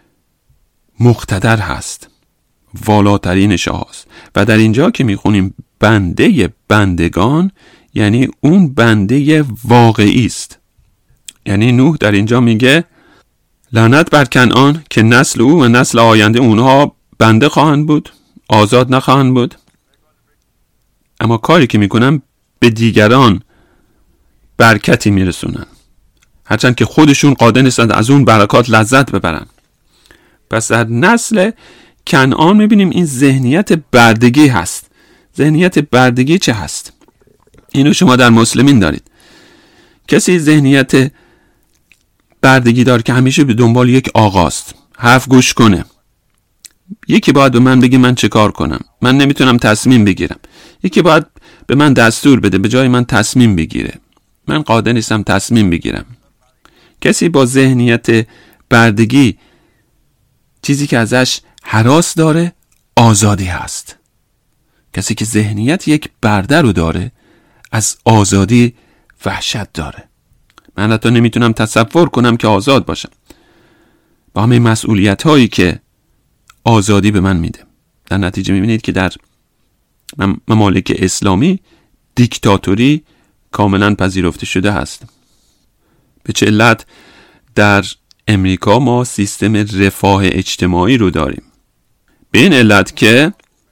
مقتدر هست، والاترین شاه هست. و در اینجا که میخونیم بنده بندگان، یعنی اون بنده واقعی است. یعنی نوح در اینجا میگه لعنت بر کنعان که نسل او و نسل آینده اونها بنده خواهند بود، آزاد نخواهند بود، اما کاری که میکنن به دیگران برکتی میرسونن، هرچند که خودشون قادر نیستند از اون برکات لذت ببرن. پس در نسل کنعان میبینیم این ذهنیت بردگی هست. ذهنیت بردگی چه هست؟ اینو شما در مسلمین دارید. کسی ذهنیت بردگی داره که همیشه به دنبال یک آقاست، حرف گوش کنه. یکی باید به من بگه من چه کار کنم، من نمیتونم تصمیم بگیرم. یکی باید به من دستور بده به جای من تصمیم بگیره، من قادر نیستم تصمیم بگیرم. کسی با ذهنیت بردگی چیزی که ازش هراس داره آزادی هست. کسی که ذهنیت یک برده رو داره از آزادی وحشت داره. من حتی نمیتونم تصور کنم که آزاد باشم با همه مسئولیت هایی که آزادی به من میده. در نتیجه میبینید که در ممالک اسلامی دیکتاتوری کاملا پذیرفته شده هست. به چه علت در امریکا ما سیستم رفاه اجتماعی رو داریم؟ به این علت که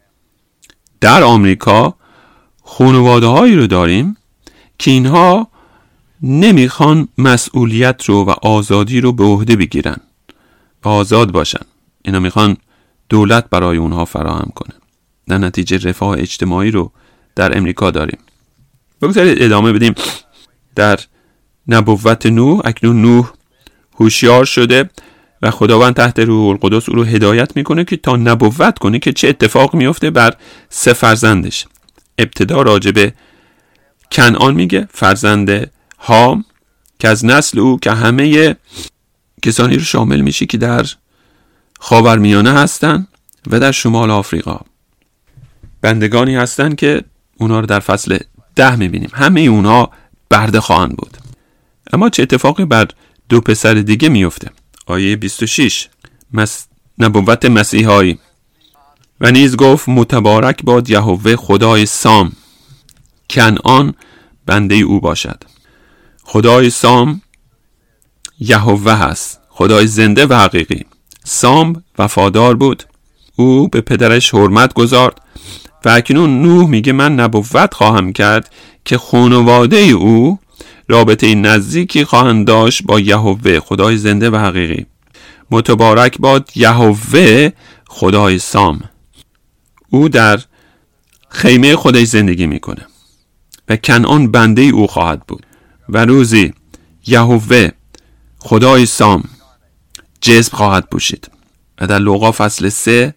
در آمریکا خانواده هایی رو داریم که اینها نمیخوان مسئولیت رو و آزادی رو به عهده بگیرن و آزاد باشن. اینا میخوان دولت برای اونها فراهم کنه. در نتیجه رفاه اجتماعی رو در امریکا داریم. بگذارید ادامه بدیم. در نبوت نوح، اکنون نوح هوشیار شده و خداوند تحت روح القدس او رو هدایت میکنه که تا نبوت کنه که چه اتفاق میفته بر سه فرزندش. ابتدا راجب کنعان میگه، فرزند هام که از نسل او که همه کسانی رو شامل میشه که در خاورمیانه هستن و در شمال آفریقا. بندگانی هستن که اونا رو در فصل ده میبینیم. همه اونا برده خواهند بود. اما چه اتفاقی بر دو پسر دیگه میفته؟ آیه بیست و شش، مس... نبوت مسیحایی. و نیز گفت متبارک باد یهوه خدای سام، کنعان بنده او باشد. خدای سام یهوه هست، خدای زنده و حقیقی. سام وفادار بود، او به پدرش حرمت گذارد و اکنون نوح میگه من نبوت خواهم کرد که خانواده او رابطه نزدیکی خواهند داشت با یهوه خدای زنده و حقیقی. متبارک باد یهوه خدای سام. او در خیمه خودش زندگی میکنه و کنعان بنده او خواهد بود. و روزی یهوه خدای سام جسم خواهد پوشید. و در لوقا فصل سه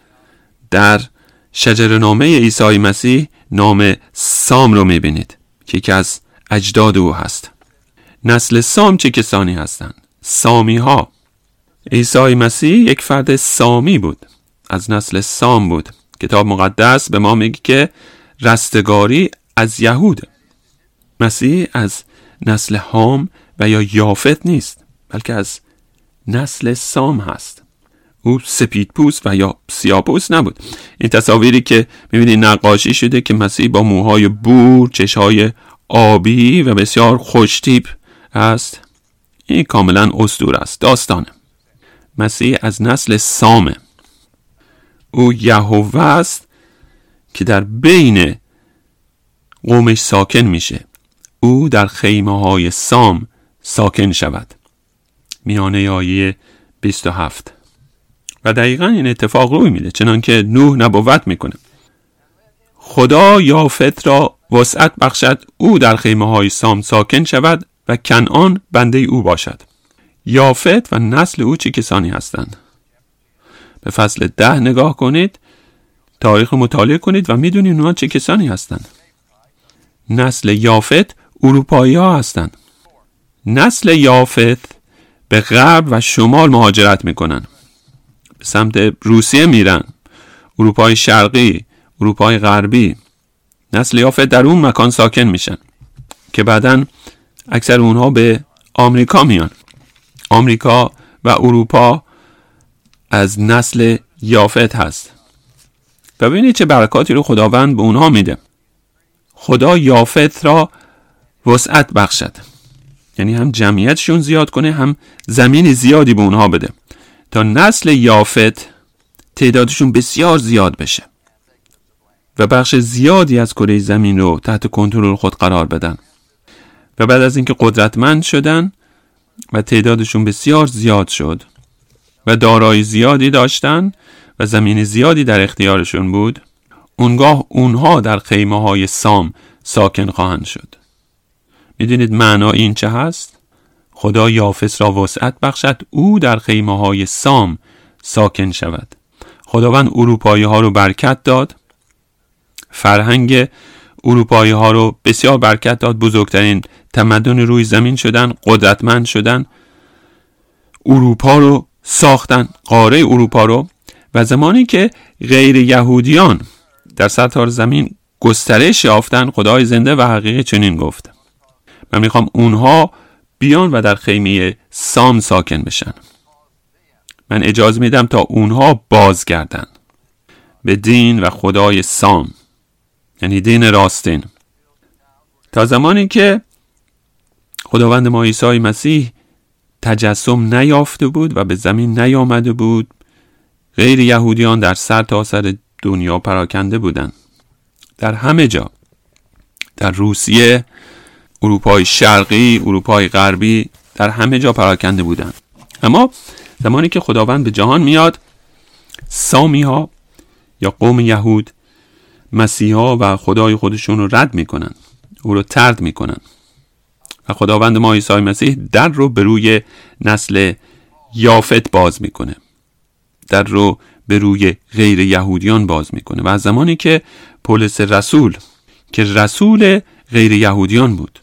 در شجره‌نامه عیسی مسیح نام سام رو میبینید که یکی از اجداد او هست. نسل سام چه کسانی هستند؟ سامی ها. عیسی مسیح یک فرد سامی بود، از نسل سام بود. کتاب مقدس به ما میگه که رستگاری از یهود. مسیح از نسل هام و یا یافت نیست، بلکه از نسل سام هست. او سپید پوست و یا سیاه پوست نبود. این تصاویری که میبینید نقاشی شده که مسیح با موهای بور، چشهای آبی و بسیار خوشتیپ است، این کاملا اسطوره است، داستانه. مسیح از نسل سامه. او یهوه است که در بین قومش ساکن میشه. او در خیمه های سام ساکن شود. میانه آیه بیست و هفت. و دقیقا این اتفاق روی میده، چنان که نوح نبوت میکنه. خدا یافت را وسعت بخشد، او در خیمه های سام ساکن شود و کنعان بنده او باشد. یافت و نسل او چه کسانی هستند؟ به فصل ده نگاه کنید، تاریخ مطالعه کنید و میدونید اونها چه کسانی هستند. نسل یافت اروپایی ها هستند. نسل یافت به غرب و شمال مهاجرت میکنن، به سمت روسیه میرن، اروپای شرقی، اروپای غربی. نسل یافت در اون مکان ساکن میشن که بعداً اکثر اونها به آمریکا میان. آمریکا و اروپا از نسل یافت هست. و ببینید چه برکاتی رو خداوند به اونها میده. خدا یافت را وسعت بخشد، یعنی هم جمعیتشون زیاد کنه، هم زمین زیادی به اونها بده تا نسل یافت تعدادشون بسیار زیاد بشه و بخش زیادی از کره زمین رو تحت کنترل خود قرار بدن. و بعد از اینکه قدرتمند شدن و تعدادشون بسیار زیاد شد و دارایی زیادی داشتن و زمین زیادی در اختیارشون بود، اونگاه اونها در خیمه های سام ساکن خواهند شد. میدونید معنا این چه هست؟ خدا یافت را وسعت بخشد، او در خیمه های سام ساکن شود. خداوند اروپایی ها رو برکت داد، فرهنگ اروپایی ها رو بسیار برکت داد، بزرگترین تمدن روی زمین شدن، قدرتمند شدن، اروپا رو ساختن، قاره اروپا رو. و زمانی که غیر یهودیان در سطح زمین گسترش یافتن، خدای زنده و حقیقی چنین گفت: من میخوام اونها بیان و در خیمه سام ساکن بشن. من اجازه میدم تا اونها بازگردن به دین و خدای سام، یعنی دین راستین. تا زمانی که خداوند ما عیسی مسیح تجسم نیافته بود و به زمین نیامده بود، غیر یهودیان در سر تا سر دنیا پراکنده بودند. در همه جا، در روسیه، اروپای شرقی، اروپای غربی، در همه جا پراکنده بودند. اما زمانی که خداوند به جهان میاد، سامی ها یا قوم یهود مسیحا و خدای خودشون رو رد میکنن، او رو طرد میکنن و خداوند ما عیسی مسیح در رو به روی نسل یافت باز میکنه، در رو به روی غیر یهودیان باز میکنه. و از زمانی که پولس رسول که رسول غیر یهودیان بود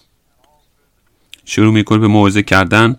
شروع میکنه به موعظه کردن،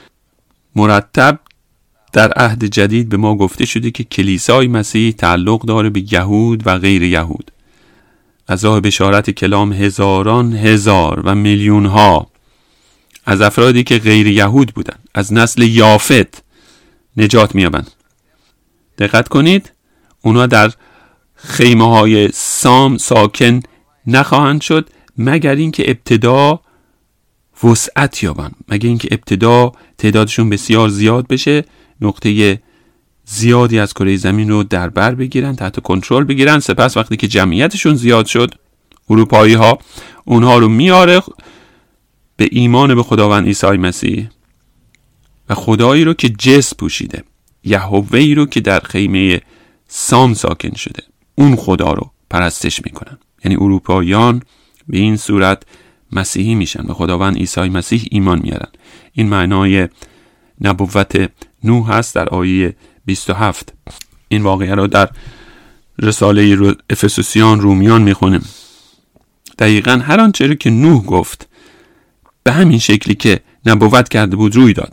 مرتب در عهد جدید به ما گفته شده که کلیسای مسیح تعلق داره به یهود و غیر یهود. از راه بشارت کلام هزاران هزار و میلیون ها از افرادی که غیر یهود بودن، از نسل یافت نجات میابند. دقت کنید، اونا در خیمه های سام ساکن نخواهند شد مگر اینکه ابتدا وسعت یابن، مگر اینکه ابتدا تعدادشون بسیار زیاد بشه، نقطه زیادی از کره زمین رو در بر بگیرن، تحت کنترل بگیرن. سپس وقتی که جمعیتشون زیاد شد، اروپایی ها اونها رو میاره به ایمان به خداوند عیسی مسیح و خدایی رو که جسم پوشیده، یهوه‌ای رو که در خیمه سام ساکن شده، اون خدا رو پرستش میکنن. یعنی اروپاییان به این صورت مسیحی میشن، به خداوند عیسی مسیح ایمان میارن. این معنای نبوت نوح هست در آیه بیست و هفت. این واقعه رو در رساله رو افسوسیان رومیان میخونیم. دقیقاً هر آنچه که نوح گفت به همین شکلی که نبوت کرده بود روی داد.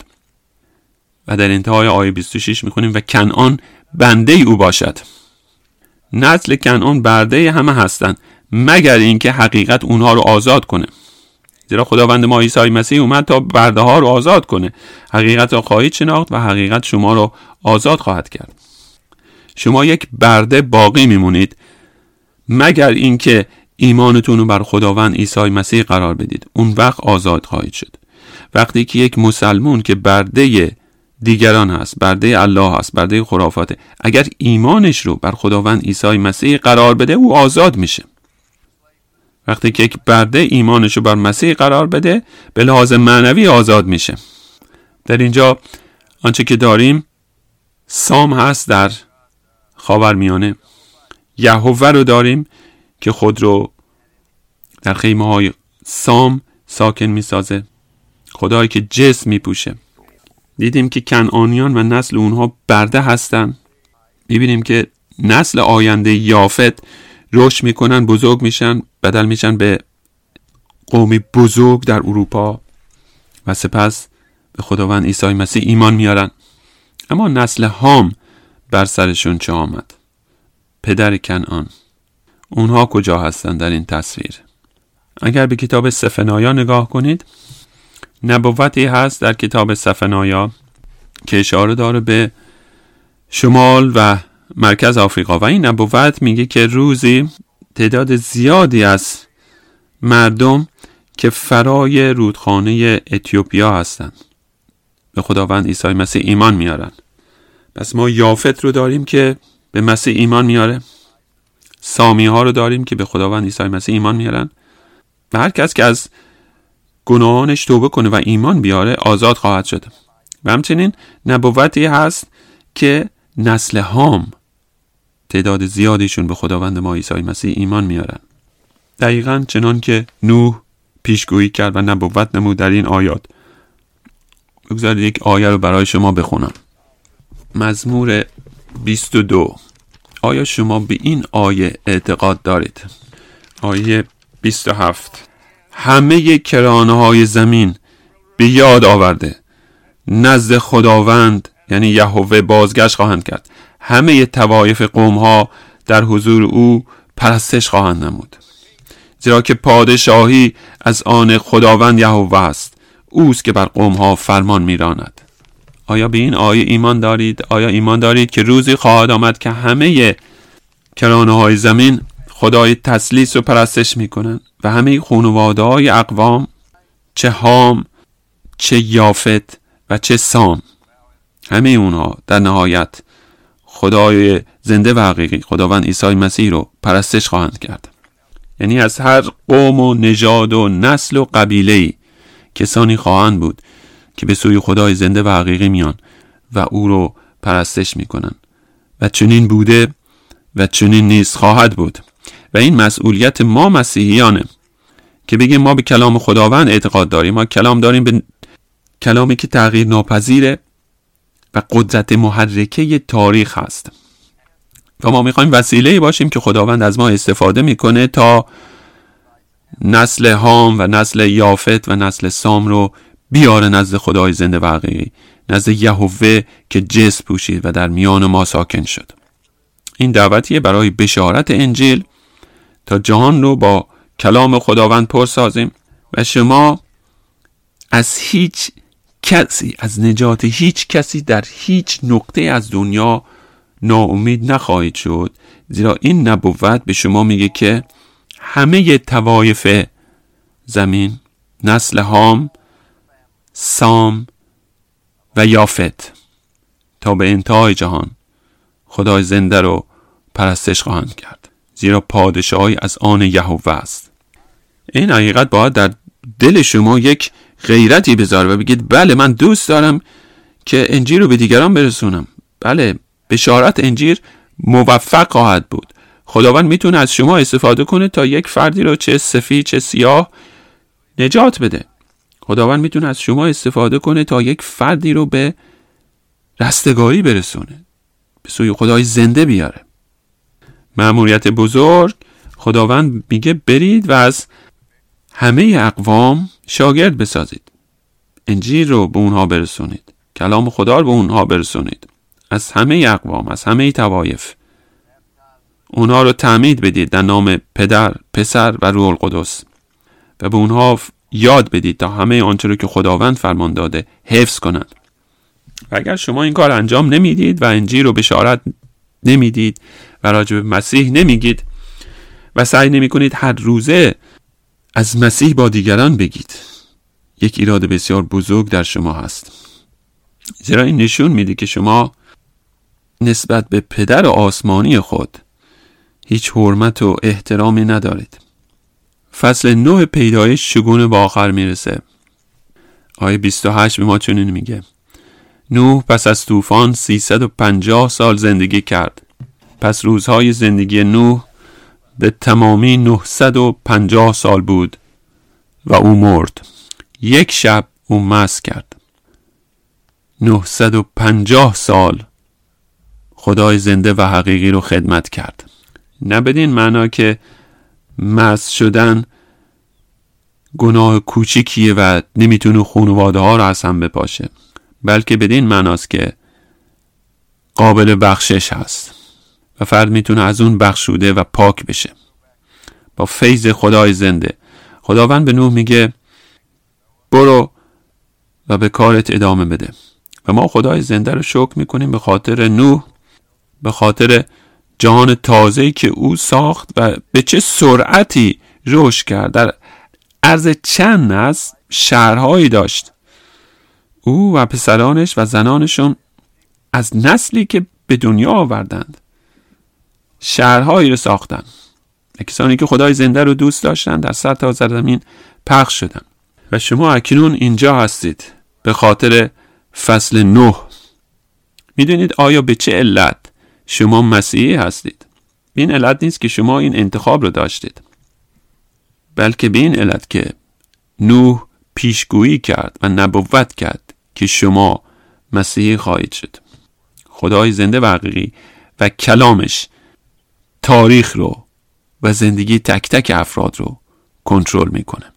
و در انتهای آیه بیست و شش میخونیم و کنعان بنده او باشد. نسل کنعان برده همه هستند مگر اینکه حقیقت اونها رو آزاد کنه. زیرا خداوند ما عیسی مسیح اومد تا برده ها رو آزاد کنه. حقیقت را خواهید شناخت و حقیقت شما رو آزاد خواهد کرد. شما یک برده باقی میمونید مگر اینکه ایمانتون رو بر خداوند عیسی مسیح قرار بدید. اون وقت آزاد خواهید شد. وقتی که یک مسلمون که برده دیگران هست، برده الله هست، برده خرافاته، اگر ایمانش رو بر خداوند عیسی مسیح قرار بده، او آزاد میشه. وقتی که یک برده ایمانش رو بر مسیح قرار بده، به لحاظ معنوی آزاد میشه. در اینجا آنچه که داریم سام هست در خاورمیانه، یهوه رو داریم که خود رو در خیمه های سام ساکن میسازه، خدایی که جسم میپوشه. دیدیم که کنعانیان و نسل اونها برده هستن. میبینیم که نسل آینده یافت رشد میکنن، بزرگ میشن، بدل میشن به قومی بزرگ در اروپا و سپس به خداوند عیسی مسیح ایمان میارن. اما نسل هام بر سرشون چه آمد؟ پدر کنعان. اونها کجا هستن در این تصویر؟ اگر به کتاب سفنایا نگاه کنید، نبوتی هست در کتاب سفنایا که اشاره داره به شمال و مرکز آفریقا و این نبوت میگه که روزی تعداد زیادی از مردم که فرای رودخانه اتیوپیا هستن به خداوند عیسی مسیح ایمان میارن. پس ما یافت رو داریم که به مسیح ایمان میاره، سامی ها رو داریم که به خداوند عیسی مسیح ایمان میارن و هر کس که از گناهانش توبه کنه و ایمان بیاره آزاد خواهد شد. و همچنین نبوتی هست که نسل هام تعداد زیادیشون به خداوند ما عیسی مسیح ایمان میارن. دقیقاً چنان که نوح پیشگویی کرد و نبوت نمود در این آیات. بگذارید یک آیه رو برای شما بخونم. مزمور بیست و دو. آیا شما به این آیه اعتقاد دارید؟ آیه بیست و هفت. همه کرانه های زمین به یاد آورده نزد خداوند یعنی یهوه بازگشت خواهند کرد. همه طوایف قوم ها در حضور او پرستش خواهند نمود. زیرا که پادشاهی از آن خداوند یهوه است، اوست که بر قوم ها فرمان میراند. آیا به این آیه ایمان دارید؟ آیا ایمان دارید که روزی خواهد آمد که همه کرانه های زمین خدای تسلیس رو پرستش میکنن و همه خانواده های اقوام، چه هام، چه یافت و چه سام، همه اونها در نهایت خدای زنده و حقیقی خداوند عیسی مسیح رو پرستش خواهند کرد. یعنی از هر قوم و نژاد و نسل و قبیله‌ای کسانی خواهند بود که به سوی خدای زنده و حقیقی میان و او رو پرستش میکنن و چنین بوده و چنین نیز خواهد بود. و این مسئولیت ما مسیحیانه که بگیم ما به کلام خداوند اعتقاد داریم. ما کلام داریم، به کلامی که تغییر ناپذیره و قدرت محرکه تاریخ هست و ما میخوایم وسیله‌ای باشیم که خداوند از ما استفاده میکنه تا نسل هام و نسل یافت و نسل سام رو بیاره نزد خدای زنده و حقیقی، نزد یهوه که جسم پوشید و در میان ما ساکن شد. این دعوتیه برای بشارت انجیل تا جهان رو با کلام خداوند پر سازیم و شما از هیچ کسی، از نجات هیچ کسی در هیچ نقطه از دنیا ناامید نخواهید شد، زیرا این نبوت به شما میگه که همه طوایف زمین، نسل هام، سام و یافت تا به انتهای جهان خدای زنده رو پرستش خواهند کرد، زیرا پادشاهی از آن یهوه است. این حقیقت باید در دل شما یک غیرتی بذاره و بگید بله من دوست دارم که انجیل رو به دیگران برسونم. بله، بشارت انجیل موفق خواهد بود. خداوند میتونه از شما استفاده کنه تا یک فردی رو چه سفید چه سیاه نجات بده. خداوند میتونه از شما استفاده کنه تا یک فردی رو به رستگاری برسونه، به سوی خدای زنده بیاره. مأموریت بزرگ خداوند میگه برید و از همه اقوام شاگرد بسازید، انجیل رو به اونها برسونید، کلام خدا رو به اونها برسونید، از همه اقوام، از همه طوایف اونها رو تعمید بدید در نام پدر، پسر و روح القدس و به اونها یاد بدید تا همه آنچه رو که خداوند فرمان داده حفظ کنند. و اگر شما این کار انجام نمیدید و انجیل رو بشارت نمیدید و راجع به مسیح نمیگید و سعی نمی کنید هر روزه از مسیح با دیگران بگید، یک ایراد بسیار بزرگ در شما هست، زیرا این نشون میده که شما نسبت به پدر آسمانی خود هیچ حرمت و احترامی ندارید. فصل نه پیدایش چگونه به آخر میرسه؟ آیه بیست و هشت به ما چنین میگه: نوح پس از طوفان سیصد و پنجاه سال زندگی کرد. پس روزهای زندگی نوح به تمامی نهصد و پنجاه سال بود و او مرد. یک شب او مست کرد. نهصد و پنجاه سال خدای زنده و حقیقی رو خدمت کرد. نه بدین معنا که مست شدن گناه کوچیکیه و نمیتونه خانواده ها رو از هم بپاشه، بلکه بدین معناست که قابل بخشش هست و فرد میتونه از اون بخشوده و پاک بشه با فیض خدای زنده. خداوند به نوح میگه برو و به کارت ادامه بده و ما خدای زنده رو شکر میکنیم به خاطر نوح، به خاطر جهان تازه‌ای که او ساخت و به چه سرعتی رشد کرد. در عرض چند نسل شهرهایی داشت. او و پسرانش و زنانشون از نسلی که به دنیا آوردند شهرهایی رو ساختن. کسانی که خدای زنده رو دوست داشتن در سرتاسر زمین پخش شدن. و شما اکنون اینجا هستید به خاطر فصل نه. میدونید آیا به چه علت شما مسیحی هستید؟ به این علت نیست که شما این انتخاب رو داشتید، بلکه به این علت که نوح پیشگویی کرد و نبوت کرد که شما مسیحی خواهید شد. خدای زنده و حقیقی و کلامش تاریخ رو و زندگی تک تک افراد رو کنترل میکنه.